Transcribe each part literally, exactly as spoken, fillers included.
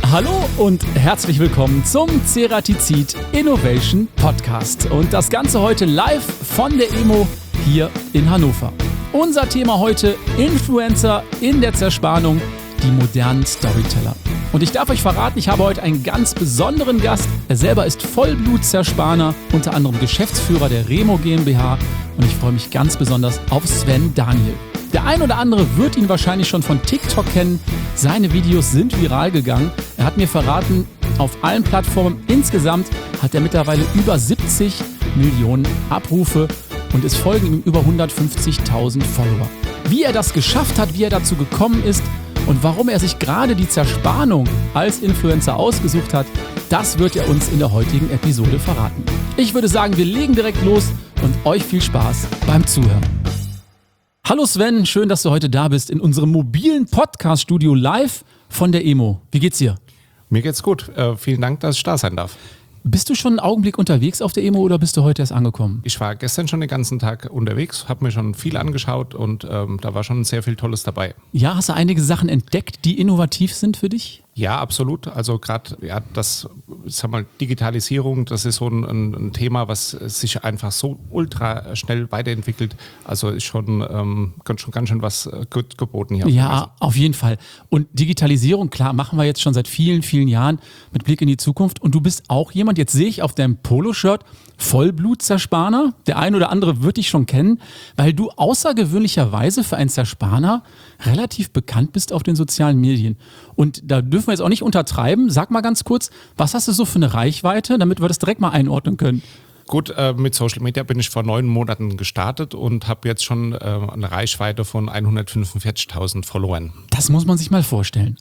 Hallo und herzlich willkommen zum Ceratizid Innovation Podcast. Und das Ganze heute live von der E M O hier in Hannover. Unser Thema heute: Influencer in der Zerspannung, die modernen Storyteller. Und ich darf euch verraten, ich habe heute einen ganz besonderen Gast. Er selber ist Vollblut-Zerspaner, unter anderem Geschäftsführer der Remo GmbH. Und ich freue mich ganz besonders auf Sven Daniel. Der ein oder andere wird ihn wahrscheinlich schon von TikTok kennen. Seine Videos sind viral gegangen. Er hat mir verraten, auf allen Plattformen insgesamt hat er mittlerweile über siebzig Millionen Abrufe und es folgen ihm über hundertfünfzigtausend Follower. Wie er das geschafft hat, wie er dazu gekommen ist und warum er sich gerade die Zerspannung als Influencer ausgesucht hat, das wird er uns in der heutigen Episode verraten. Ich würde sagen, wir legen direkt los und euch viel Spaß beim Zuhören. Hallo Sven, schön, dass du heute da bist in unserem mobilen Podcast-Studio live von der E M O. Wie geht's dir? Mir geht's gut. Äh, vielen Dank, dass ich da sein darf. Bist du schon einen Augenblick unterwegs auf der E M O oder bist du heute erst angekommen? Ich war gestern schon den ganzen Tag unterwegs, habe mir schon viel angeschaut und ähm, da war schon sehr viel Tolles dabei. Ja, hast du einige Sachen entdeckt, die innovativ sind für dich? Ja, absolut. Also gerade ja, das, sag mal, Digitalisierung, das ist so ein, ein, ein Thema, was sich einfach so ultra schnell weiterentwickelt. Also ist schon, ähm, ganz, schon ganz schön was gut geboten hier. Ja, auf jeden Fall. Und Digitalisierung, klar, machen wir jetzt schon seit vielen, vielen Jahren mit Blick in die Zukunft. Und du bist auch jemand, jetzt sehe ich auf deinem Poloshirt, Vollblut-Zerspaner. Der ein oder andere wird dich schon kennen, weil du außergewöhnlicherweise für einen Zerspaner relativ bekannt bist auf den sozialen Medien. Und da dürfen wir jetzt auch nicht untertreiben. Sag mal ganz kurz, was hast du so für eine Reichweite, damit wir das direkt mal einordnen können? Gut, äh, mit Social Media bin ich vor neun Monaten gestartet und habe jetzt schon äh, eine Reichweite von hundertfünfundvierzigtausend Followern. Das muss man sich mal vorstellen.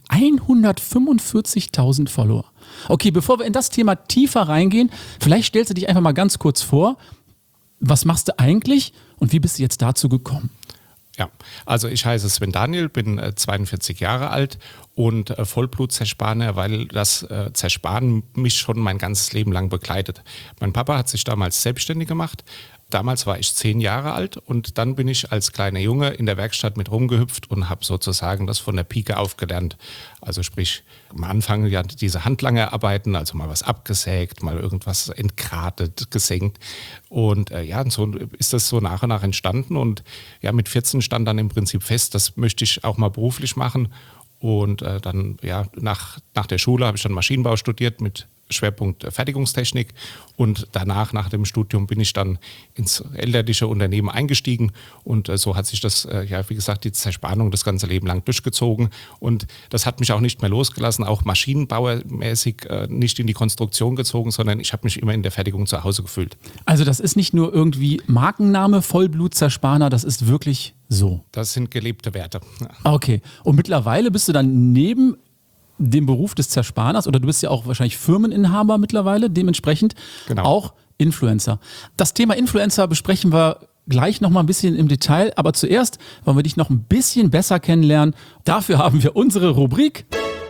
hundertfünfundvierzigtausend Follower. Okay, bevor wir in das Thema tiefer reingehen, vielleicht stellst du dich einfach mal ganz kurz vor. Was machst du eigentlich und wie bist du jetzt dazu gekommen? Ja, also ich heiße Sven Daniel, bin äh, zweiundvierzig Jahre alt und äh, Vollblut-Zerspaner, weil das äh, Zersparen mich schon mein ganzes Leben lang begleitet. Mein Papa hat sich damals selbstständig gemacht. Damals war ich zehn Jahre alt und dann bin ich als kleiner Junge in der Werkstatt mit rumgehüpft und habe sozusagen das von der Pike auf gelernt. Also sprich, am Anfang ja diese Handlangerarbeiten, also mal was abgesägt, mal irgendwas entgratet, gesenkt. Und äh, ja, und so ist das so nach und nach entstanden. Und ja, mit vierzehn stand dann im Prinzip fest, das möchte ich auch mal beruflich machen. Und äh, dann, ja, nach, nach der Schule habe ich dann Maschinenbau studiert mit Schwerpunkt Fertigungstechnik und danach, nach dem Studium, bin ich dann ins elterliche Unternehmen eingestiegen und äh, so hat sich das, äh, ja, wie gesagt, die Zerspannung das ganze Leben lang durchgezogen und das hat mich auch nicht mehr losgelassen, auch maschinenbauermäßig äh, nicht in die Konstruktion gezogen, sondern ich habe mich immer in der Fertigung zu Hause gefühlt. Also das ist nicht nur irgendwie Markenname Vollblut-Zerspaner, das ist wirklich so? Das sind gelebte Werte. Okay, und mittlerweile bist du dann neben dem Beruf des Zerspaners, oder du bist ja auch wahrscheinlich Firmeninhaber mittlerweile, dementsprechend genau. Auch Influencer. Das Thema Influencer besprechen wir gleich nochmal ein bisschen im Detail, aber zuerst wollen wir dich noch ein bisschen besser kennenlernen. Dafür haben wir unsere Rubrik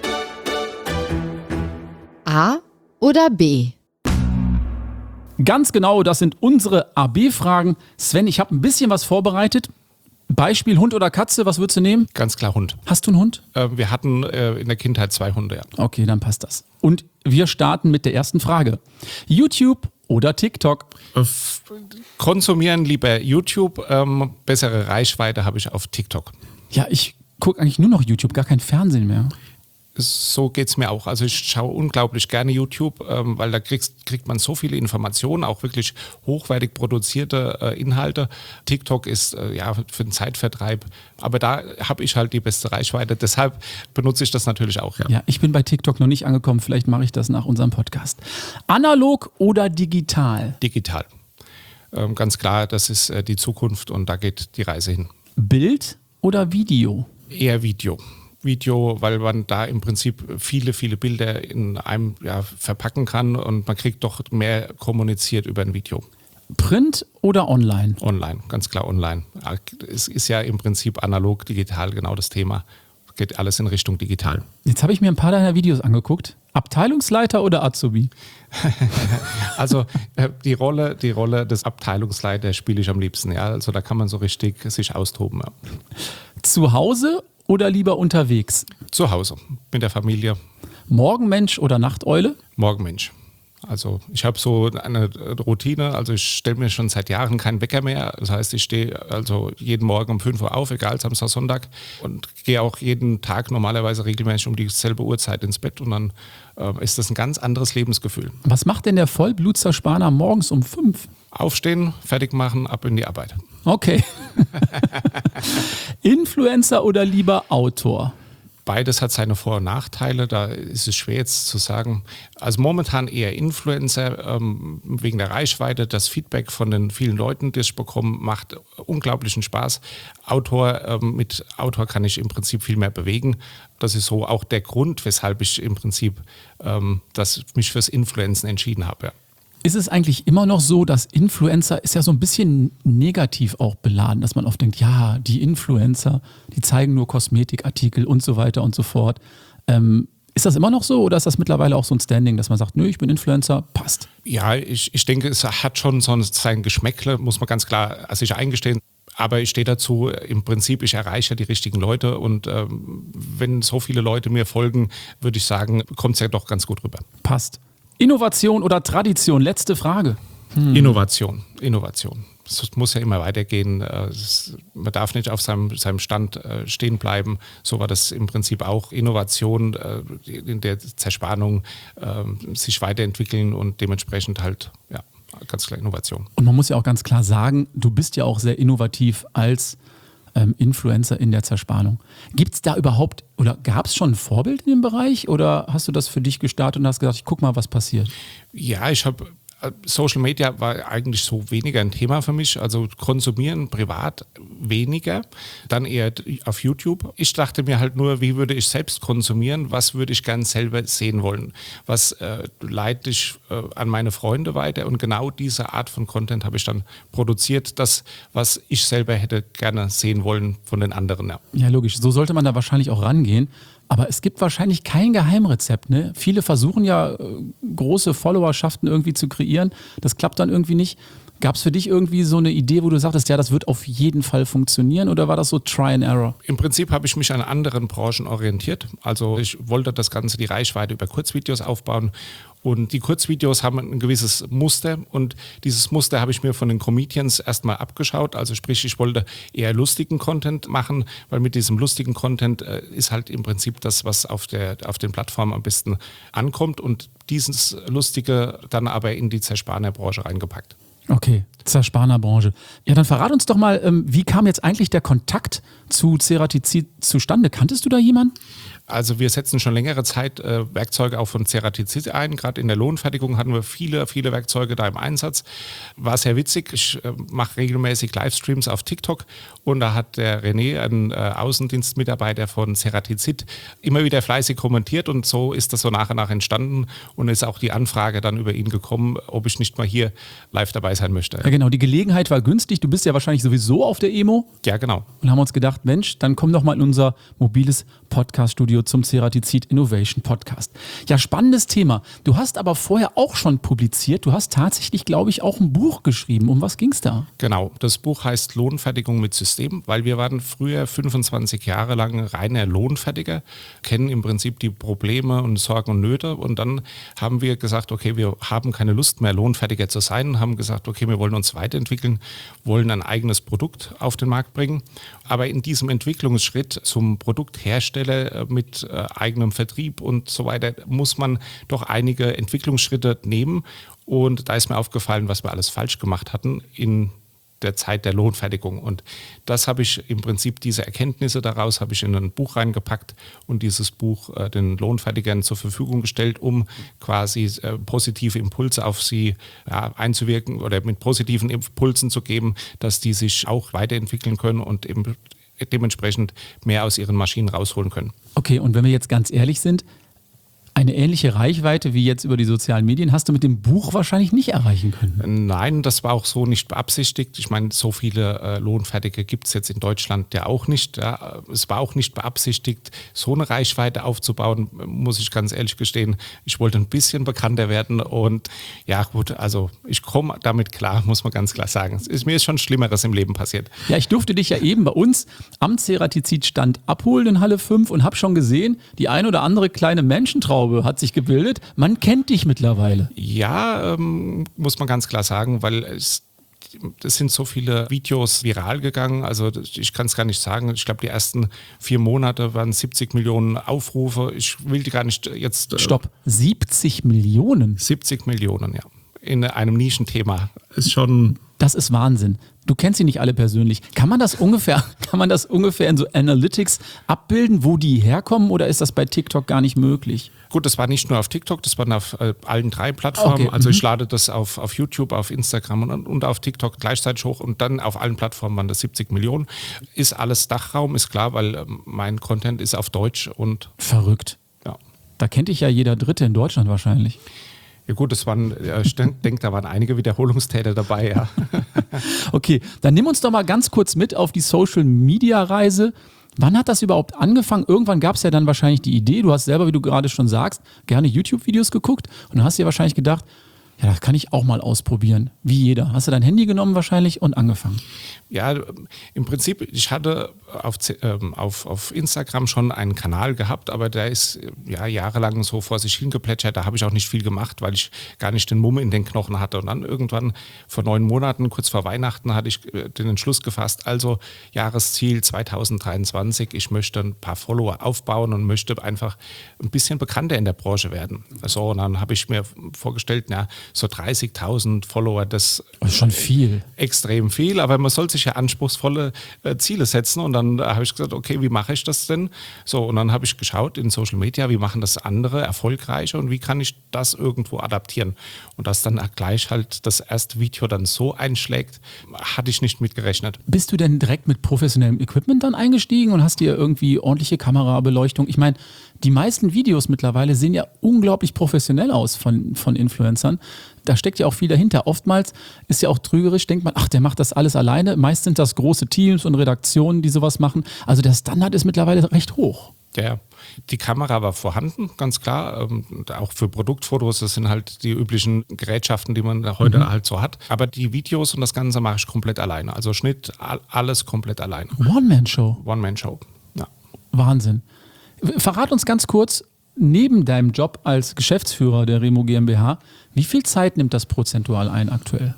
A oder B? Ganz genau, das sind unsere A B Fragen. Sven, ich habe ein bisschen was vorbereitet. Beispiel Hund oder Katze, was würdest du nehmen? Ganz klar Hund. Hast du einen Hund? Äh, wir hatten äh, in der Kindheit zwei Hunde, ja. Okay, dann passt das. Und wir starten mit der ersten Frage. YouTube oder TikTok? Äh, konsumieren lieber YouTube, ähm, bessere Reichweite habe ich auf TikTok. Ja, ich gucke eigentlich nur noch YouTube, gar kein Fernsehen mehr. So geht es mir auch. Also ich schaue unglaublich gerne YouTube, ähm, weil da kriegst, kriegt man so viele Informationen, auch wirklich hochwertig produzierte äh, Inhalte. TikTok ist äh, ja für den Zeitvertreib, aber da habe ich halt die beste Reichweite. Deshalb benutze ich das natürlich auch. Ja, ja, ich bin bei TikTok noch nicht angekommen. Vielleicht mache ich das nach unserem Podcast. Analog oder digital? Digital. Ähm, ganz klar, das ist äh, die Zukunft und da geht die Reise hin. Bild oder Video? Eher Video. Video, weil man da im Prinzip viele, viele Bilder in einem ja, verpacken kann und man kriegt doch mehr kommuniziert über ein Video. Print oder online? Online, ganz klar online. Es ist ja im Prinzip analog, digital genau das Thema. Geht alles in Richtung digital. Jetzt habe ich mir ein paar deiner Videos angeguckt. Abteilungsleiter oder Azubi? Also äh, die Rolle, die Rolle des Abteilungsleiters spiele ich am liebsten. Ja? Also da kann man so richtig sich austoben. Ja. Zu Hause oder lieber unterwegs? Zu Hause, mit der Familie. Morgenmensch oder Nachteule? Morgenmensch. Also ich habe so eine Routine, also ich stelle mir schon seit Jahren keinen Wecker mehr. Das heißt, ich stehe also jeden Morgen um fünf Uhr auf, egal Samstag, Sonntag, und gehe auch jeden Tag normalerweise regelmäßig um dieselbe Uhrzeit ins Bett und dann äh, ist das ein ganz anderes Lebensgefühl. Was macht denn der Vollblutzerspaner morgens um fünf? Aufstehen, fertig machen, ab in die Arbeit. Okay. Influencer oder lieber Autor? Beides hat seine Vor- und Nachteile, da ist es schwer jetzt zu sagen. Also momentan eher Influencer, ähm, wegen der Reichweite. Das Feedback von den vielen Leuten, die ich bekomme, macht unglaublichen Spaß. Autor, ähm, mit Autor kann ich im Prinzip viel mehr bewegen. Das ist so auch der Grund, weshalb ich im Prinzip ähm, das, mich fürs Influencen entschieden habe. Ja. Ist es eigentlich immer noch so, dass Influencer ist ja so ein bisschen negativ auch beladen, dass man oft denkt, ja, die Influencer, die zeigen nur Kosmetikartikel und so weiter und so fort. Ähm, ist das immer noch so oder ist das mittlerweile auch so ein Standing, dass man sagt, nö, ich bin Influencer, passt? Ja, ich, ich denke, es hat schon so sein Geschmäckle, muss man ganz klar sich eingestehen. Aber ich stehe dazu, im Prinzip, ich erreiche die richtigen Leute und ähm, wenn so viele Leute mir folgen, würde ich sagen, kommt es ja doch ganz gut rüber. Passt. Innovation oder Tradition? Letzte Frage. Hm. Innovation, Innovation. Es muss ja immer weitergehen. Es, man darf nicht auf seinem, seinem Stand stehen bleiben. So war das im Prinzip auch. Innovation in der Zerspannung, sich weiterentwickeln und dementsprechend halt, ja, ganz klar Innovation. Und man muss ja auch ganz klar sagen, du bist ja auch sehr innovativ als ähm, Influencer in der Zerspannung. Gibt es da überhaupt oder gab es schon ein Vorbild in dem Bereich oder hast du das für dich gestartet und hast gesagt, ich guck mal, was passiert? Ja, ich habe Social Media war eigentlich so weniger ein Thema für mich, also konsumieren privat weniger, dann eher auf YouTube. Ich dachte mir halt nur, wie würde ich selbst konsumieren, was würde ich gern selber sehen wollen, was äh, leite ich äh, an meine Freunde weiter und genau diese Art von Content habe ich dann produziert, das, was ich selber hätte gerne sehen wollen von den anderen. Ja, ja logisch, so sollte man da wahrscheinlich auch rangehen. Aber es gibt wahrscheinlich kein Geheimrezept. Ne? Viele versuchen ja, äh, große Followerschaften irgendwie zu kreieren. Das klappt dann irgendwie nicht. Gab es für dich irgendwie so eine Idee, wo du sagtest, ja, das wird auf jeden Fall funktionieren oder war das so Try and Error? Im Prinzip habe ich mich an anderen Branchen orientiert. Also ich wollte das Ganze, die Reichweite über Kurzvideos aufbauen. Und die Kurzvideos haben ein gewisses Muster und dieses Muster habe ich mir von den Comedians erstmal abgeschaut. Also sprich, ich wollte eher lustigen Content machen, weil mit diesem lustigen Content äh, ist halt im Prinzip das, was auf, der, auf den Plattformen am besten ankommt und dieses Lustige dann aber in die Zerspanerbranche reingepackt. Okay, Zerspanerbranche. Ja, dann verrat uns doch mal, ähm, wie kam jetzt eigentlich der Kontakt zu Ceratizid zustande? Kanntest du da jemanden? Also wir setzen schon längere Zeit äh, Werkzeuge auch von Ceratizid ein. Gerade in der Lohnfertigung hatten wir viele, viele Werkzeuge da im Einsatz. War sehr witzig. Ich äh, mache regelmäßig Livestreams auf TikTok und da hat der René, ein äh, Außendienstmitarbeiter von Ceratizid, immer wieder fleißig kommentiert und so ist das so nach und nach entstanden und ist auch die Anfrage dann über ihn gekommen, ob ich nicht mal hier live dabei sein möchte. Ja genau, die Gelegenheit war günstig. Du bist ja wahrscheinlich sowieso auf der E M O. Ja, genau. Und haben uns gedacht, Mensch, dann komm doch mal in unser mobiles Podcast-Studio zum Ceratizid Innovation Podcast. Ja, spannendes Thema. Du hast aber vorher auch schon publiziert. Du hast tatsächlich, glaube ich, auch ein Buch geschrieben. Um was ging es da? Genau. Das Buch heißt Lohnfertigung mit System, weil wir waren früher fünfundzwanzig Jahre lang reiner Lohnfertiger, kennen im Prinzip die Probleme und Sorgen und Nöte und dann haben wir gesagt, okay, wir haben keine Lust mehr, Lohnfertiger zu sein, haben gesagt, okay, wir wollen uns weiterentwickeln, wollen ein eigenes Produkt auf den Markt bringen. Aber in diesem Entwicklungsschritt zum Produkthersteller mit äh, eigenem Vertrieb und so weiter muss man doch einige Entwicklungsschritte nehmen. Und da ist mir aufgefallen, was wir alles falsch gemacht hatten in der Zeit der Lohnfertigung. Und das habe ich im Prinzip, diese Erkenntnisse daraus habe ich in ein Buch reingepackt und dieses Buch äh, den Lohnfertigern zur Verfügung gestellt, um quasi äh, positive Impulse auf sie ja, einzuwirken oder mit positiven Impulsen zu geben, dass die sich auch weiterentwickeln können und eben dementsprechend mehr aus ihren Maschinen rausholen können. Okay, und wenn wir jetzt ganz ehrlich sind, Eine ähnliche Reichweite wie jetzt über die sozialen Medien hast du mit dem Buch wahrscheinlich nicht erreichen können. Nein, das war auch so nicht beabsichtigt. Ich meine, so viele äh, Lohnfertige gibt es jetzt in Deutschland ja auch nicht. Ja. Es war auch nicht beabsichtigt, so eine Reichweite aufzubauen, muss ich ganz ehrlich gestehen. Ich wollte ein bisschen bekannter werden und ja gut, also ich komme damit klar, muss man ganz klar sagen. Es ist, mir ist schon Schlimmeres im Leben passiert. Ja, ich durfte dich ja eben bei uns am Ceratizid-Stand abholen in Halle fünf und habe schon gesehen, die ein oder andere kleine Menschentraube hat sich gebildet. Man kennt dich mittlerweile. Ja, ähm, muss man ganz klar sagen, weil es, es sind so viele Videos viral gegangen. Also ich kann es gar nicht sagen. Ich glaube, die ersten vier Monate waren siebzig Millionen Aufrufe. Ich will die gar nicht jetzt... Äh, Stopp, siebzig Millionen? siebzig Millionen, ja. In einem Nischenthema. Ist schon... Das ist Wahnsinn. Du kennst sie nicht alle persönlich. Kann man das ungefähr, kann man das ungefähr in so Analytics abbilden, wo die herkommen, oder ist das bei TikTok gar nicht möglich? Gut, das war nicht nur auf TikTok, das war auf äh, allen drei Plattformen. Okay. Also Mhm. ich lade das auf, auf YouTube, auf Instagram und, und auf TikTok gleichzeitig hoch und dann auf allen Plattformen waren das siebzig Millionen. Ist alles Dachraum, ist klar, weil äh, mein Content ist auf Deutsch und Verrückt. ja. Da kennt dich ja jeder Dritte in Deutschland wahrscheinlich. Ja gut, das waren, ich denke, da waren einige Wiederholungstäter dabei, ja. Okay, dann nimm uns doch mal ganz kurz mit auf die Social-Media-Reise. Wann hat das überhaupt angefangen? Irgendwann gab es ja dann wahrscheinlich die Idee, du hast selber, wie du gerade schon sagst, gerne YouTube-Videos geguckt und dann hast du dir wahrscheinlich gedacht, ja, das kann ich auch mal ausprobieren. Wie jeder. Hast du dein Handy genommen wahrscheinlich und angefangen? Ja, im Prinzip, ich hatte auf, ähm, auf, auf Instagram schon einen Kanal gehabt, aber der ist ja jahrelang so vor sich hingeplätschert. Da habe ich auch nicht viel gemacht, weil ich gar nicht den Mumm in den Knochen hatte. Und dann irgendwann vor neun Monaten, kurz vor Weihnachten, hatte ich den Entschluss gefasst, also Jahresziel zwanzig dreiundzwanzig, ich möchte ein paar Follower aufbauen und möchte einfach ein bisschen bekannter in der Branche werden. So, und dann habe ich mir vorgestellt, na, so dreißigtausend Follower, das, das ist schon viel. Extrem viel, aber man soll sich ja anspruchsvolle äh, Ziele setzen und dann äh, habe ich gesagt, okay, wie mache ich das denn? So, und dann habe ich geschaut in Social Media, wie machen das andere erfolgreicher und wie kann ich das irgendwo adaptieren? Und dass dann gleich halt das erste Video dann so einschlägt, hatte ich nicht mit gerechnet. Bist du denn direkt mit professionellem Equipment dann eingestiegen und hast dir irgendwie ordentliche Kamerabeleuchtung? Ich meine, die meisten Videos mittlerweile sehen ja unglaublich professionell aus von, von Influencern. Da steckt ja auch viel dahinter. Oftmals ist ja auch trügerisch, denkt man, ach, der macht das alles alleine. Meist sind das große Teams und Redaktionen, die sowas machen. Also der Standard ist mittlerweile recht hoch. Ja, die Kamera war vorhanden, ganz klar. Ähm, auch für Produktfotos, das sind halt die üblichen Gerätschaften, die man heute mhm. halt so hat. Aber die Videos und das Ganze mache ich komplett alleine. Also Schnitt, alles komplett alleine. One-Man-Show. One-Man-Show, ja. Wahnsinn. Verrat uns ganz kurz, neben deinem Job als Geschäftsführer der Remo GmbH, wie viel Zeit nimmt das prozentual ein aktuell?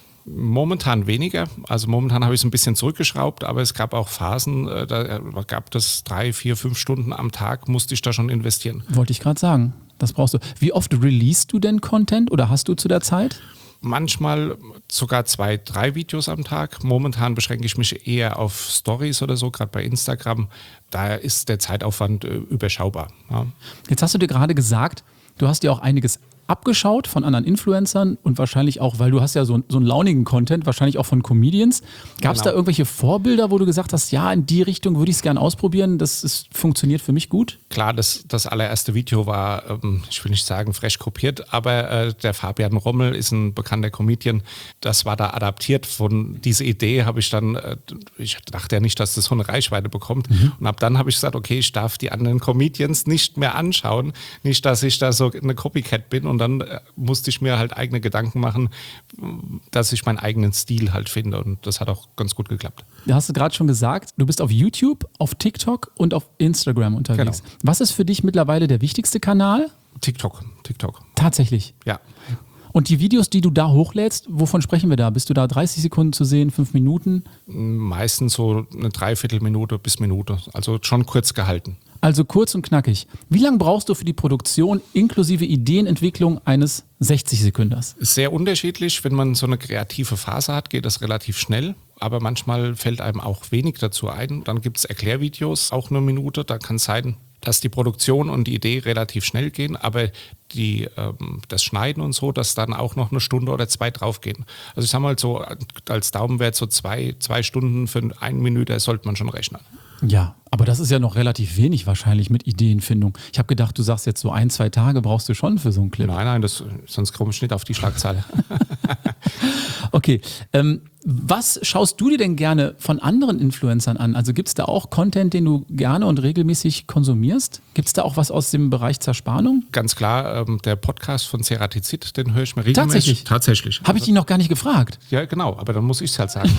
Momentan weniger. Also momentan habe ich es ein bisschen zurückgeschraubt, aber es gab auch Phasen, da gab es drei, vier, fünf Stunden am Tag, musste ich da schon investieren. Wollte ich gerade sagen. Das brauchst du. Wie oft releast du denn Content oder hast du zu der Zeit? Manchmal sogar zwei, drei Videos am Tag. Momentan beschränke ich mich eher auf Stories oder so, gerade bei Instagram. Da ist der Zeitaufwand äh, überschaubar. Ja. Jetzt hast du dir gerade gesagt, du hast dir auch einiges abgeschaut von anderen Influencern und wahrscheinlich auch, weil du hast ja so, so einen launigen Content, wahrscheinlich auch von Comedians. Gab es Genau. da irgendwelche Vorbilder, wo du gesagt hast, ja, in die Richtung würde ich es gerne ausprobieren, das ist, funktioniert für mich gut? Klar, das, das allererste Video war, ähm, ich will nicht sagen frech kopiert, aber äh, der Fabian Rommel ist ein bekannter Comedian. Das war da adaptiert. Von dieser Idee habe ich dann, äh, ich dachte ja nicht, dass das so eine Reichweite bekommt. Mhm. Und ab dann habe ich gesagt, okay, ich darf die anderen Comedians nicht mehr anschauen. Nicht, dass ich da so eine Copycat bin. Und dann äh, musste ich mir halt eigene Gedanken machen, dass ich meinen eigenen Stil halt finde. Und das hat auch ganz gut geklappt. Du hast gerade schon gesagt, du bist auf YouTube, auf TikTok und auf Instagram unterwegs. Genau. Was ist für dich mittlerweile der wichtigste Kanal? TikTok, TikTok. Tatsächlich. Ja. Und die Videos, die du da hochlädst, wovon sprechen wir da? Bist du da dreißig Sekunden zu sehen, fünf Minuten? Meistens so eine Dreiviertelminute bis Minute. Also schon kurz gehalten. Also kurz und knackig. Wie lange brauchst du für die Produktion inklusive Ideenentwicklung eines sechzig Sekünders? Sehr unterschiedlich. Wenn man so eine kreative Phase hat, geht das relativ schnell. Aber manchmal fällt einem auch wenig dazu ein. Dann gibt es Erklärvideos, auch eine Minute. Da kann es sein, dass die Produktion und die Idee relativ schnell gehen, aber die, ähm, das Schneiden und so, dass dann auch noch eine Stunde oder zwei draufgehen. Also ich sage mal so, als Daumenwert so zwei, zwei Stunden für eine Minute sollte man schon rechnen. Ja, aber das ist ja noch relativ wenig wahrscheinlich mit Ideenfindung. Ich habe gedacht, du sagst jetzt so ein, zwei Tage brauchst du schon für so einen Clip. Nein, nein, das, sonst komme ich nicht auf die Schlagzeile. Okay, ähm, was schaust du dir denn gerne von anderen Influencern an? Also gibt es da auch Content, den du gerne und regelmäßig konsumierst? Gibt es da auch was aus dem Bereich Zerspannung? Ganz klar, ähm, der Podcast von Ceratizid, den höre ich mir regelmäßig. Tatsächlich? Tatsächlich. Habe ich dich noch gar nicht gefragt. Ja, genau, aber dann muss ich es halt sagen.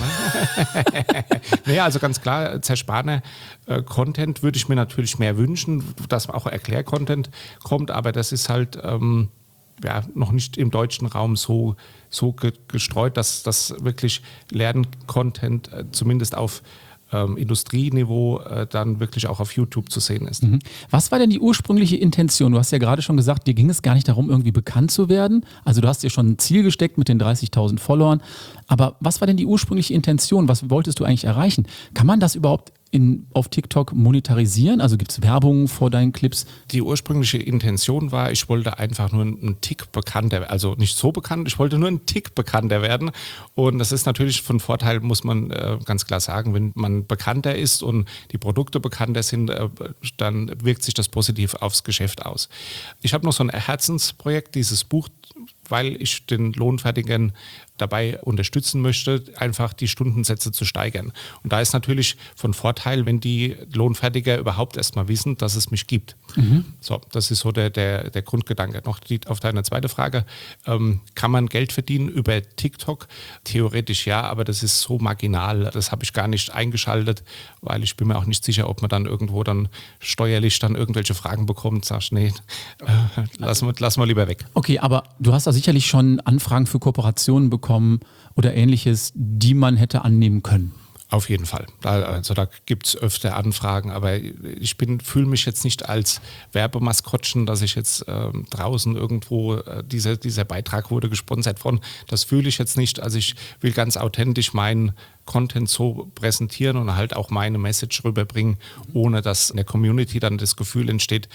Ne? Nee, also ganz klar, Zerspanner-Content würde ich mir natürlich mehr wünschen, dass auch Erklär-Content kommt, aber das ist halt ähm, ja, noch nicht im deutschen Raum so, so ge- gestreut, dass das wirklich Lern-Content äh, zumindest auf ähm, Industrieniveau äh, dann wirklich auch auf YouTube zu sehen ist. Mhm. Was war denn die ursprüngliche Intention? Du hast ja gerade schon gesagt, dir ging es gar nicht darum, irgendwie bekannt zu werden. Also du hast dir schon ein Ziel gesteckt mit den dreißigtausend Followern. Aber was war denn die ursprüngliche Intention? Was wolltest du eigentlich erreichen? Kann man das überhaupt in, auf TikTok monetarisieren? Also gibt es Werbung vor deinen Clips? Die ursprüngliche Intention war, ich wollte einfach nur einen Tick bekannter, also nicht so bekannt, ich wollte nur einen Tick bekannter werden. Und das ist natürlich von Vorteil, muss man äh, ganz klar sagen, wenn man bekannter ist und die Produkte bekannter sind, äh, dann wirkt sich das positiv aufs Geschäft aus. Ich habe noch so ein Herzensprojekt, dieses Buch, weil ich den Lohnfertigen dabei unterstützen möchte, einfach die Stundensätze zu steigern. Und da ist natürlich von Vorteil, wenn die Lohnfertiger überhaupt erstmal wissen, dass es mich gibt. Mhm. So, das ist so der, der, der Grundgedanke. Noch die, auf deine zweite Frage, ähm, kann man Geld verdienen über TikTok? Theoretisch ja, aber das ist so marginal. Das habe ich gar nicht eingeschaltet, weil ich bin mir auch nicht sicher, ob man dann irgendwo dann steuerlich dann irgendwelche Fragen bekommt. Sagst nee, äh, lassen wir, lassen wir lieber weg. Okay, aber du hast da sicherlich schon Anfragen für Kooperationen bekommen oder ähnliches, die man hätte annehmen können. Auf jeden Fall. Da, also da gibt es öfter Anfragen, aber ich fühle mich jetzt nicht als Werbemaskottchen, dass ich jetzt äh, draußen irgendwo, äh, diese, dieser Beitrag wurde gesponsert von, das fühle ich jetzt nicht. Also ich will ganz authentisch meinen Content so präsentieren und halt auch meine Message rüberbringen, ohne dass in der Community dann das Gefühl entsteht,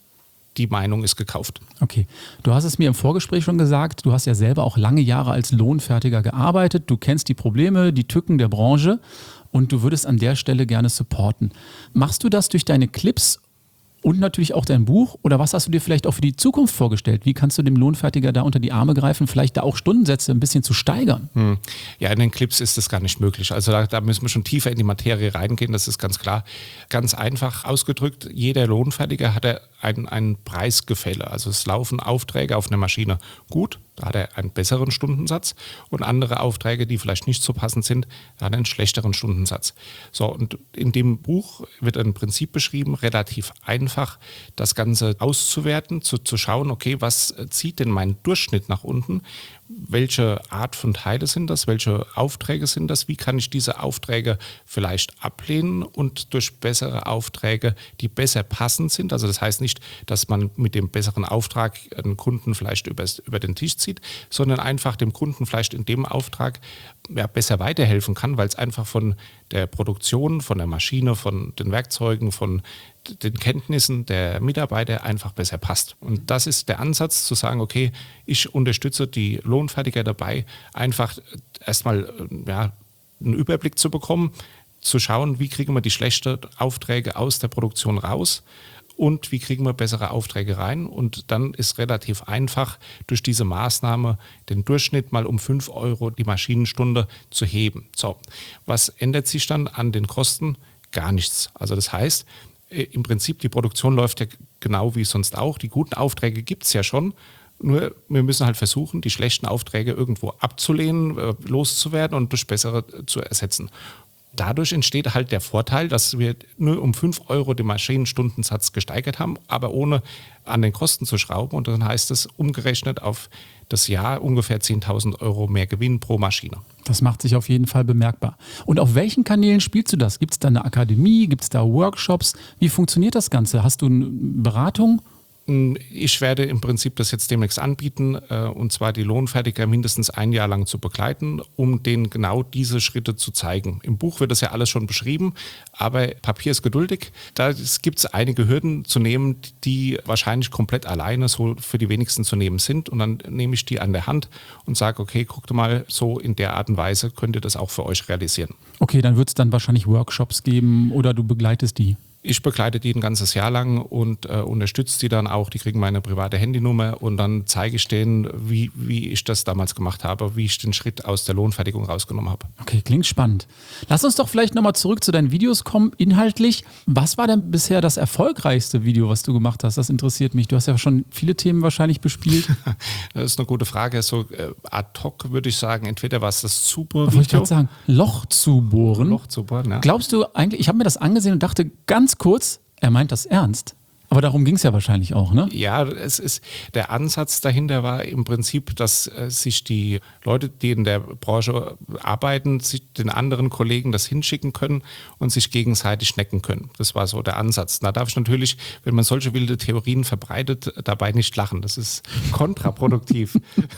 die Meinung ist gekauft. Okay, du hast es mir im Vorgespräch schon gesagt, du hast ja selber auch lange Jahre als Lohnfertiger gearbeitet, du kennst die Probleme, die Tücken der Branche und du würdest an der Stelle gerne supporten. Machst du das durch deine Clips und natürlich auch dein Buch oder was hast du dir vielleicht auch für die Zukunft vorgestellt? Wie kannst du dem Lohnfertiger da unter die Arme greifen, vielleicht da auch Stundensätze ein bisschen zu steigern? Hm. Ja, in den Clips ist das gar nicht möglich. Also da, da müssen wir schon tiefer in die Materie reingehen, das ist ganz klar. Ganz einfach ausgedrückt, jeder Lohnfertiger hat ein, ein Preisgefälle. Also es laufen Aufträge auf einer Maschine gut, da hat er einen besseren Stundensatz und andere Aufträge, die vielleicht nicht so passend sind, da hat er einen schlechteren Stundensatz. So, und in dem Buch wird ein Prinzip beschrieben, relativ einfach, das Ganze auszuwerten, zu, zu schauen, okay, was zieht denn mein Durchschnitt nach unten? Welche Art von Teile sind das? Welche Aufträge sind das? Wie kann ich diese Aufträge vielleicht ablehnen und durch bessere Aufträge, die besser passend sind? Also das heißt nicht, dass man mit dem besseren Auftrag einen Kunden vielleicht übers, über den Tisch zieht, sondern einfach dem Kunden vielleicht in dem Auftrag ja, besser weiterhelfen kann, weil es einfach von der Produktion, von der Maschine, von den Werkzeugen, von den Kenntnissen der Mitarbeiter einfach besser passt. Und das ist der Ansatz, zu sagen, okay, ich unterstütze die Lohnfertiger dabei, einfach erstmal ja, einen Überblick zu bekommen, zu schauen, wie kriegen wir die schlechten Aufträge aus der Produktion raus und wie kriegen wir bessere Aufträge rein. Und dann ist relativ einfach, durch diese Maßnahme den Durchschnitt mal um fünf Euro die Maschinenstunde zu heben. So, was ändert sich dann an den Kosten? Gar nichts. Also das heißt, im Prinzip, die Produktion läuft ja genau wie sonst auch. Die guten Aufträge gibt es ja schon. Nur wir müssen halt versuchen, die schlechten Aufträge irgendwo abzulehnen, äh, loszuwerden und durch bessere zu ersetzen. Dadurch entsteht halt der Vorteil, dass wir nur um fünf Euro den Maschinenstundensatz gesteigert haben, aber ohne an den Kosten zu schrauben. Und dann heißt es umgerechnet auf das Jahr ungefähr zehntausend Euro mehr Gewinn pro Maschine. Das macht sich auf jeden Fall bemerkbar. Und auf welchen Kanälen spielst du das? Gibt es da eine Akademie? Gibt es da Workshops? Wie funktioniert das Ganze? Hast du eine Beratung? Ich werde im Prinzip das jetzt demnächst anbieten, äh, und zwar die Lohnfertiger mindestens ein Jahr lang zu begleiten, um denen genau diese Schritte zu zeigen. Im Buch wird das ja alles schon beschrieben, aber Papier ist geduldig. Da gibt es einige Hürden zu nehmen, die wahrscheinlich komplett alleine so für die wenigsten zu nehmen sind. Und dann nehme ich die an der Hand und sage, okay, guckt mal, so in der Art und Weise könnt ihr das auch für euch realisieren. Okay, dann wird es dann wahrscheinlich Workshops geben oder du begleitest die? Ich begleite die ein ganzes Jahr lang und äh, unterstütze die dann auch. Die kriegen meine private Handynummer und dann zeige ich denen, wie, wie ich das damals gemacht habe, wie ich den Schritt aus der Lohnfertigung rausgenommen habe. Okay, klingt spannend. Lass uns doch vielleicht nochmal zurück zu deinen Videos kommen. Inhaltlich, was war denn bisher das erfolgreichste Video, was du gemacht hast? Das interessiert mich. Du hast ja schon viele Themen wahrscheinlich bespielt. Das ist eine gute Frage. So äh, ad hoc würde ich sagen, entweder war es das Zubohr-Video. Wollte ich gerade sagen, Loch zubohren. Loch zubohren, ja. Glaubst du eigentlich, ich habe mir das angesehen und dachte ganz kurz, er meint das ernst. Aber darum ging es ja wahrscheinlich auch, ne? Ja, es ist, der Ansatz dahinter war im Prinzip, dass äh, sich die Leute, die in der Branche arbeiten, sich den anderen Kollegen das hinschicken können und sich gegenseitig schnecken können. Das war so der Ansatz. Da darf ich natürlich, wenn man solche wilde Theorien verbreitet, dabei nicht lachen. Das ist kontraproduktiv.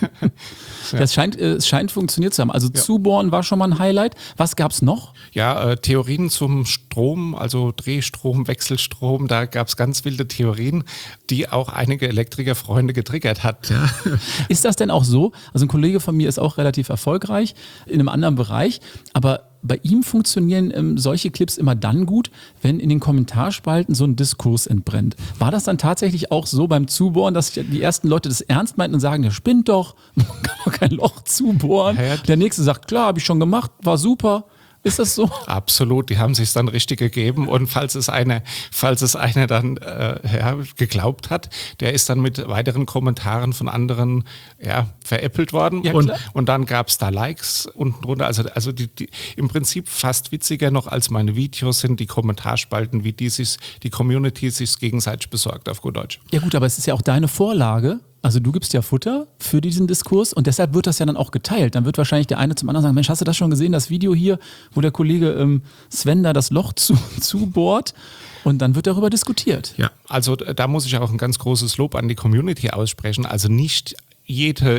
Ja. Das scheint, äh, es scheint funktioniert zu haben. Also ja. Zubohren war schon mal ein Highlight. Was gab es noch? Ja, äh, Theorien zum Strom, also Drehstrom, Wechselstrom, da gab es ganz wilde Theorien, die auch einige Elektrikerfreunde getriggert hat. Ja. Ist das denn auch so? Also ein Kollege von mir ist auch relativ erfolgreich in einem anderen Bereich, aber bei ihm funktionieren ähm, solche Clips immer dann gut, wenn in den Kommentarspalten so ein Diskurs entbrennt. War das dann tatsächlich auch so beim Zubohren, dass die ersten Leute das ernst meinten und sagen, der spinnt doch, man kann doch kein Loch zubohren. Ja, der nächste sagt, klar, habe ich schon gemacht, war super. Ist das so? Absolut, die haben sich dann richtig gegeben und falls es einer, falls es einer dann äh, ja, geglaubt hat, der ist dann mit weiteren Kommentaren von anderen ja, veräppelt worden ja, und, und dann gab es da Likes unten drunter. Also, also die, die, im Prinzip fast witziger noch als meine Videos sind die Kommentarspalten, wie die, sich, die Community sich gegenseitig besorgt, auf gut Deutsch. Ja gut, aber es ist ja auch deine Vorlage. Also du gibst ja Futter für diesen Diskurs und deshalb wird das ja dann auch geteilt. Dann wird wahrscheinlich der eine zum anderen sagen, Mensch, hast du das schon gesehen, das Video hier, wo der Kollege ähm, Sven da das Loch zu, zubohrt? Und dann wird darüber diskutiert. Ja, also da muss ich auch ein ganz großes Lob an die Community aussprechen. Also nicht jede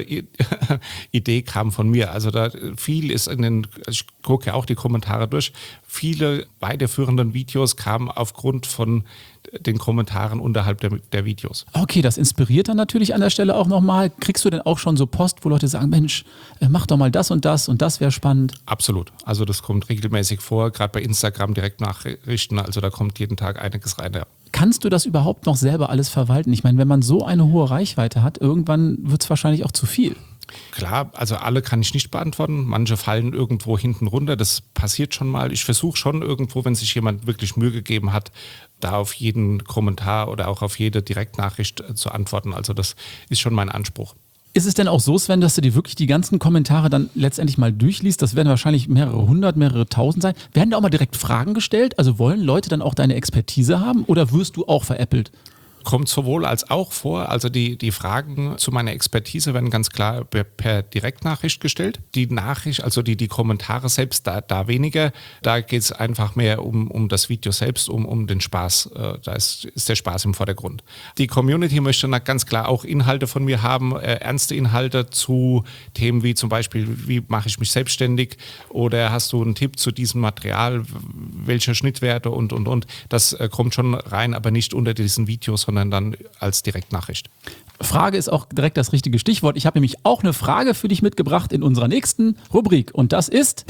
Idee kam von mir. Also da viel ist in den, ich gucke ja auch die Kommentare durch, viele weiterführenden Videos kamen aufgrund von den Kommentaren unterhalb der, der Videos. Okay, das inspiriert dann natürlich an der Stelle auch nochmal. Kriegst du denn auch schon so Post, wo Leute sagen, Mensch, mach doch mal das und das und das wäre spannend? Absolut. Also das kommt regelmäßig vor, gerade bei Instagram direkt Nachrichten. Also da kommt jeden Tag einiges rein. Ja. Kannst du das überhaupt noch selber alles verwalten? Ich meine, wenn man so eine hohe Reichweite hat, irgendwann wird es wahrscheinlich auch zu viel. Klar, also alle kann ich nicht beantworten. Manche fallen irgendwo hinten runter. Das passiert schon mal. Ich versuche schon irgendwo, wenn sich jemand wirklich Mühe gegeben hat, da auf jeden Kommentar oder auch auf jede Direktnachricht zu antworten. Also das ist schon mein Anspruch. Ist es denn auch so, Sven, dass du dir wirklich die ganzen Kommentare dann letztendlich mal durchliest? Das werden wahrscheinlich mehrere hundert, mehrere tausend sein. Werden da auch mal direkt Fragen gestellt? Also wollen Leute dann auch deine Expertise haben oder wirst du auch veräppelt? Kommt sowohl als auch vor. Also die, die Fragen zu meiner Expertise werden ganz klar per, per Direktnachricht gestellt. Die Nachricht, also die, die Kommentare selbst, da, da weniger. Da geht es einfach mehr um, um das Video selbst, um, um den Spaß. Da ist, ist der Spaß im Vordergrund. Die Community möchte ganz klar auch Inhalte von mir haben, äh, ernste Inhalte zu Themen wie zum Beispiel, wie mache ich mich selbstständig oder hast du einen Tipp zu diesem Material, welche Schnittwerte und, und, und. Das äh, kommt schon rein, aber nicht unter diesen Videos, sondern dann als Direktnachricht. Frage ist auch direkt das richtige Stichwort. Ich habe nämlich auch eine Frage für dich mitgebracht in unserer nächsten Rubrik und das ist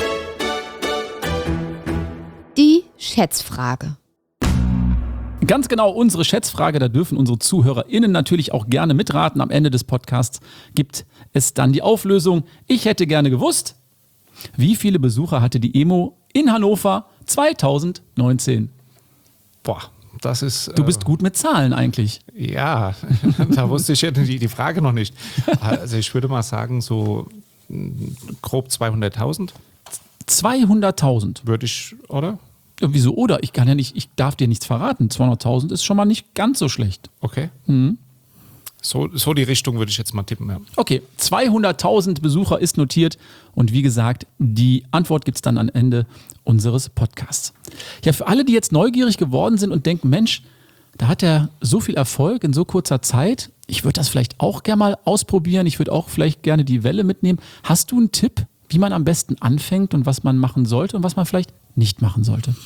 die Schätzfrage. Ganz genau unsere Schätzfrage, da dürfen unsere ZuhörerInnen natürlich auch gerne mitraten. Am Ende des Podcasts gibt es dann die Auflösung. Ich hätte gerne gewusst, wie viele Besucher hatte die Emo in Hannover zwanzig neunzehn? Boah. Das ist, du bist äh, gut mit Zahlen eigentlich. Ja, da wusste ich ja die, die Frage noch nicht. Also ich würde mal sagen, so grob zweihunderttausend. zweihunderttausend? Würde ich, oder? Ja, wieso oder? Ich kann ja nicht, ich darf dir nichts verraten. zweihunderttausend ist schon mal nicht ganz so schlecht. Okay. Mhm. So, so die Richtung würde ich jetzt mal tippen. Ja. Okay, zweihunderttausend Besucher ist notiert und wie gesagt, die Antwort gibt es dann am Ende unseres Podcasts. Ja, für alle, die jetzt neugierig geworden sind und denken, Mensch, da hat er so viel Erfolg in so kurzer Zeit. Ich würde das vielleicht auch gerne mal ausprobieren. Ich würde auch vielleicht gerne die Welle mitnehmen. Hast du einen Tipp, wie man am besten anfängt und was man machen sollte und was man vielleicht nicht machen sollte?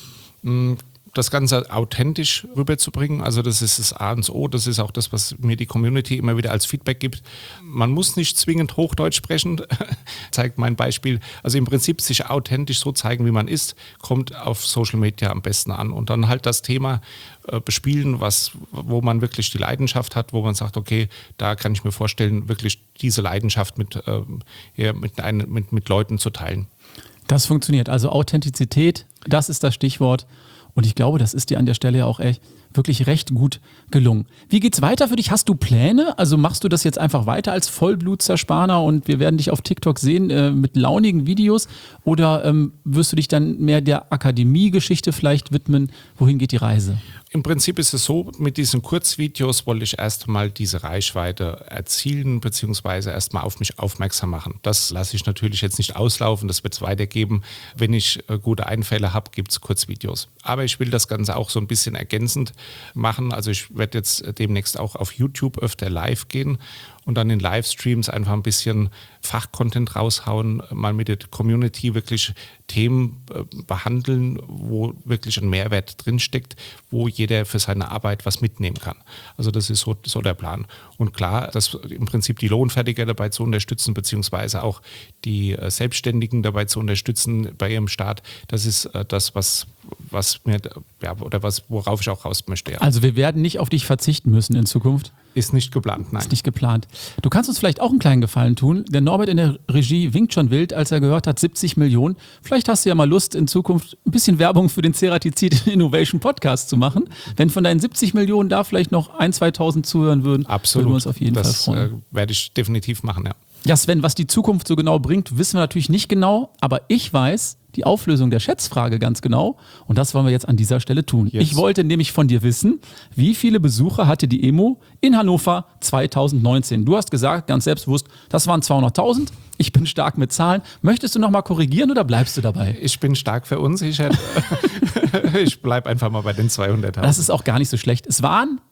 Das Ganze authentisch rüberzubringen, also das ist das A und O, das ist auch das, was mir die Community immer wieder als Feedback gibt. Man muss nicht zwingend Hochdeutsch sprechen, zeigt mein Beispiel. Also im Prinzip sich authentisch so zeigen, wie man ist, kommt auf Social Media am besten an. Und dann halt das Thema äh, bespielen, was, wo man wirklich die Leidenschaft hat, wo man sagt, okay, da kann ich mir vorstellen, wirklich diese Leidenschaft mit, äh, ja, mit, ein, mit, mit Leuten zu teilen. Das funktioniert. Also Authentizität, das ist das Stichwort. Und ich glaube, das ist dir an der Stelle ja auch echt wirklich recht gut gelungen. Wie geht's weiter für dich? Hast du Pläne? Also machst du das jetzt einfach weiter als Vollblutzerspaner und wir werden dich auf TikTok sehen äh, mit launigen Videos? Oder ähm, wirst du dich dann mehr der Akademie-Geschichte vielleicht widmen? Wohin geht die Reise? Im Prinzip ist es so, mit diesen Kurzvideos wollte ich erst mal diese Reichweite erzielen, beziehungsweise erst mal auf mich aufmerksam machen. Das lasse ich natürlich jetzt nicht auslaufen, das wird es weitergeben. Wenn ich äh, gute Einfälle habe, gibt es Kurzvideos. Aber ich will das Ganze auch so ein bisschen ergänzend machen. Also ich werde jetzt demnächst auch auf YouTube öfter live gehen und dann in Livestreams einfach ein bisschen Fachcontent raushauen, mal mit der Community wirklich Themen äh, behandeln, wo wirklich ein Mehrwert drinsteckt, wo jeder für seine Arbeit was mitnehmen kann. Also das ist so, so der Plan. Und klar, dass im Prinzip die Lohnfertiger dabei zu unterstützen, beziehungsweise auch die äh, Selbstständigen dabei zu unterstützen bei ihrem Start, das ist äh, das, was, was mir, ja, oder was, worauf ich auch raus möchte. Ja. Also wir werden nicht auf dich verzichten müssen in Zukunft? Ist nicht geplant, nein. Ist nicht geplant. Du kannst uns vielleicht auch einen kleinen Gefallen tun. Der Norbert in der Regie winkt schon wild, als er gehört hat, siebzig Millionen. Vielleicht hast du ja mal Lust, in Zukunft ein bisschen Werbung für den Ceratizid Innovation Podcast zu machen. Wenn von deinen siebzig Millionen da vielleicht noch ein, zweitausend zuhören würden, absolut, würden wir uns auf jeden das, Fall freuen. Äh, werde ich definitiv machen, ja. Ja, Sven, was die Zukunft so genau bringt, wissen wir natürlich nicht genau, aber ich weiß die Auflösung der Schätzfrage ganz genau und das wollen wir jetzt an dieser Stelle tun. Jetzt. Ich wollte nämlich von dir wissen, wie viele Besucher hatte die E M O in Hannover zwanzig neunzehn? Du hast gesagt, ganz selbstbewusst, das waren zweihunderttausend. Ich bin stark mit Zahlen. Möchtest du nochmal korrigieren oder bleibst du dabei? Ich bin stark verunsichert. Ich bleibe einfach mal bei den zweihunderttausend. Das ist auch gar nicht so schlecht. Es waren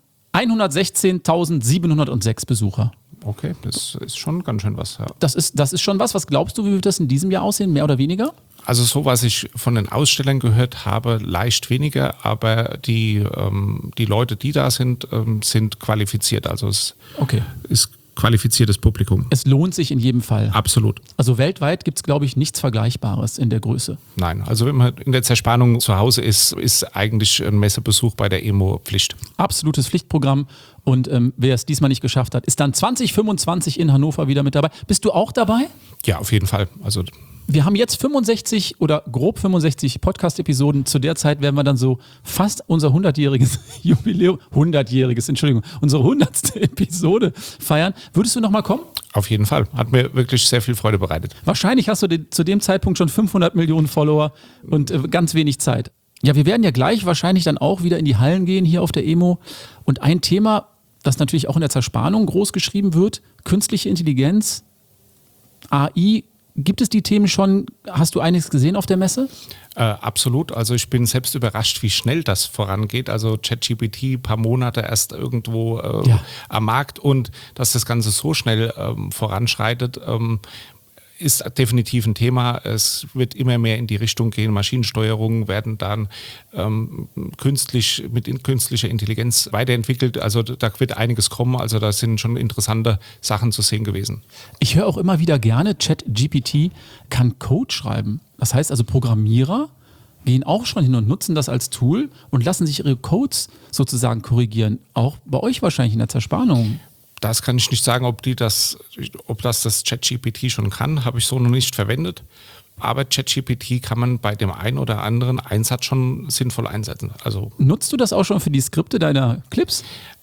hundertsechzehntausendsiebenhundertsechs Besucher. Okay, das ist schon ganz schön was. Ja. Das ist, das ist schon was. Was glaubst du, wie wird das in diesem Jahr aussehen? Mehr oder weniger? Also so, was ich von den Ausstellern gehört habe, leicht weniger, aber die, ähm, die Leute, die da sind, ähm, sind qualifiziert. Also es okay. ist qualifiziertes Publikum. Es lohnt sich in jedem Fall. Absolut. Also weltweit gibt es, glaube ich, nichts Vergleichbares in der Größe. Nein, also wenn man in der Zerspannung zu Hause ist, ist eigentlich ein Messebesuch bei der E M O Pflicht. Absolutes Pflichtprogramm. Und ähm, wer es diesmal nicht geschafft hat, ist dann zwanzig fünfundzwanzig in Hannover wieder mit dabei. Bist du auch dabei? Ja, auf jeden Fall. Also wir haben jetzt fünfundsechzig oder grob fünfundsechzig Podcast-Episoden. Zu der Zeit werden wir dann so fast unser hundertjähriges Jubiläum, hundertjähriges, Entschuldigung, unsere hundertste Episode feiern. Würdest du nochmal kommen? Auf jeden Fall. Hat mir wirklich sehr viel Freude bereitet. Wahrscheinlich hast du den, zu dem Zeitpunkt schon fünfhundert Millionen Follower und äh, ganz wenig Zeit. Ja, wir werden ja gleich wahrscheinlich dann auch wieder in die Hallen gehen hier auf der E M O. Und ein Thema, das natürlich auch in der Zerspannung groß geschrieben wird, künstliche Intelligenz, A I. Gibt es die Themen schon? Hast du einiges gesehen auf der Messe? Äh, absolut. Also ich bin selbst überrascht, wie schnell das vorangeht. Also ChatGPT, ein paar Monate erst irgendwo äh, ja. am Markt und dass das Ganze so schnell ähm, voranschreitet, ähm, ist definitiv ein Thema. Es wird immer mehr in die Richtung gehen. Maschinensteuerungen werden dann ähm, künstlich mit in, künstlicher Intelligenz weiterentwickelt. Also da wird einiges kommen. Also da sind schon interessante Sachen zu sehen gewesen. Ich höre auch immer wieder gerne, ChatGPT kann Code schreiben. Das heißt also Programmierer gehen auch schon hin und nutzen das als Tool und lassen sich ihre Codes sozusagen korrigieren. Auch bei euch wahrscheinlich in der Zerspannung. Das kann ich nicht sagen, ob die das, ob das das ChatGPT schon kann, habe ich so noch nicht verwendet. Aber ChatGPT kann man bei dem einen oder anderen Einsatz schon sinnvoll einsetzen. Also nutzt du das auch schon für die Skripte deiner Clips?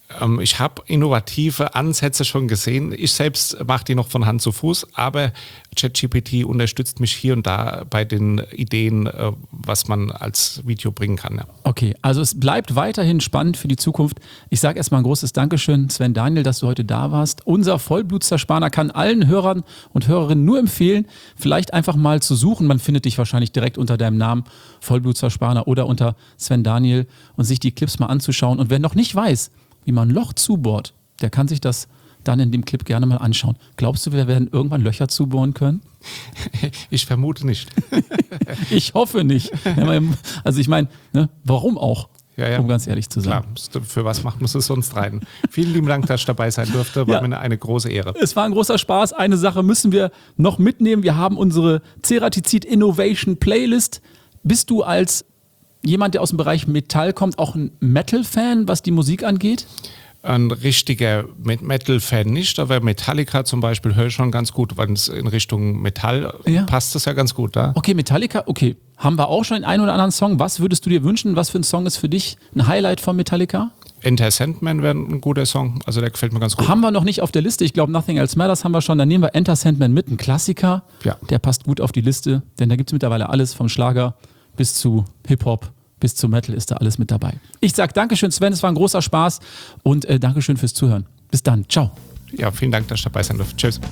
Ähm, ich habe innovative Ansätze schon gesehen. Ich selbst mache die noch von Hand zu Fuß, aber ChatGPT unterstützt mich hier und da bei den Ideen, äh, was man als Video bringen kann. Ja. Okay, also es bleibt weiterhin spannend für die Zukunft. Ich sage erstmal ein großes Dankeschön, Sven Daniel, dass du heute da warst. Unser Vollblutzerspaner kann allen Hörern und Hörerinnen nur empfehlen, vielleicht einfach mal zu suchen. Man findet dich wahrscheinlich direkt unter deinem Namen, Vollblutzerspaner, oder unter Sven Daniel, und sich die Clips mal anzuschauen. Und wer noch nicht weiß, wie man ein Loch zubohrt, der kann sich das dann in dem Clip gerne mal anschauen. Glaubst du, wir werden irgendwann Löcher zubohren können? Ich vermute nicht. Ich hoffe nicht. Also ich meine, ne, warum auch? Ja, ja. Um ganz ehrlich zu sein. Klar, für was macht man es sonst rein? Vielen lieben Dank, dass ich dabei sein durfte. War ja. mir eine große Ehre. Es war ein großer Spaß. Eine Sache müssen wir noch mitnehmen. Wir haben unsere Ceratizid Innovation Playlist. Bist du als jemand, der aus dem Bereich Metall kommt, auch ein Metal-Fan, was die Musik angeht? Ein richtiger Metal-Fan nicht, aber Metallica zum Beispiel höre ich schon ganz gut, weil es in Richtung Metall ja. passt das ja ganz gut da. Okay, Metallica, okay. Haben wir auch schon den einen oder anderen Song. Was würdest du dir wünschen? Was für ein Song ist für dich ein Highlight von Metallica? Enter Sandman wäre ein guter Song, also der gefällt mir ganz gut. Haben wir noch nicht auf der Liste. Ich glaube, Nothing Else Matters haben wir schon. Dann nehmen wir Enter Sandman mit, ein Klassiker. Ja. Der passt gut auf die Liste, denn da gibt es mittlerweile alles, vom Schlager bis zu Hip-Hop. Bis zu Metal ist da alles mit dabei. Ich sage Dankeschön, Sven, es war ein großer Spaß und äh, Dankeschön fürs Zuhören. Bis dann, ciao. Ja, vielen Dank, dass ich dabei sein durfte. Tschüss.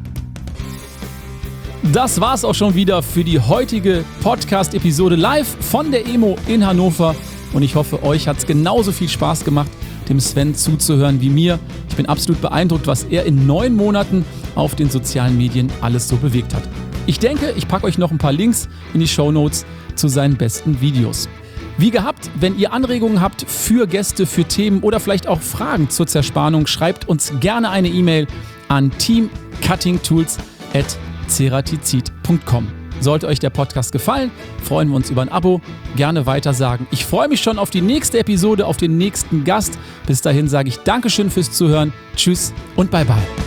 Das war's auch schon wieder für die heutige Podcast-Episode live von der E M O in Hannover. Und ich hoffe, euch hat's genauso viel Spaß gemacht, dem Sven zuzuhören wie mir. Ich bin absolut beeindruckt, was er in neun Monaten auf den sozialen Medien alles so bewegt hat. Ich denke, ich packe euch noch ein paar Links in die Shownotes zu seinen besten Videos. Wie gehabt, wenn ihr Anregungen habt für Gäste, für Themen oder vielleicht auch Fragen zur Zerspannung, schreibt uns gerne eine E-Mail an team cutting tools at ceratizid punkt com. Sollte euch der Podcast gefallen, freuen wir uns über ein Abo, gerne weitersagen. Ich freue mich schon auf die nächste Episode, auf den nächsten Gast. Bis dahin sage ich Dankeschön fürs Zuhören, tschüss und bye bye.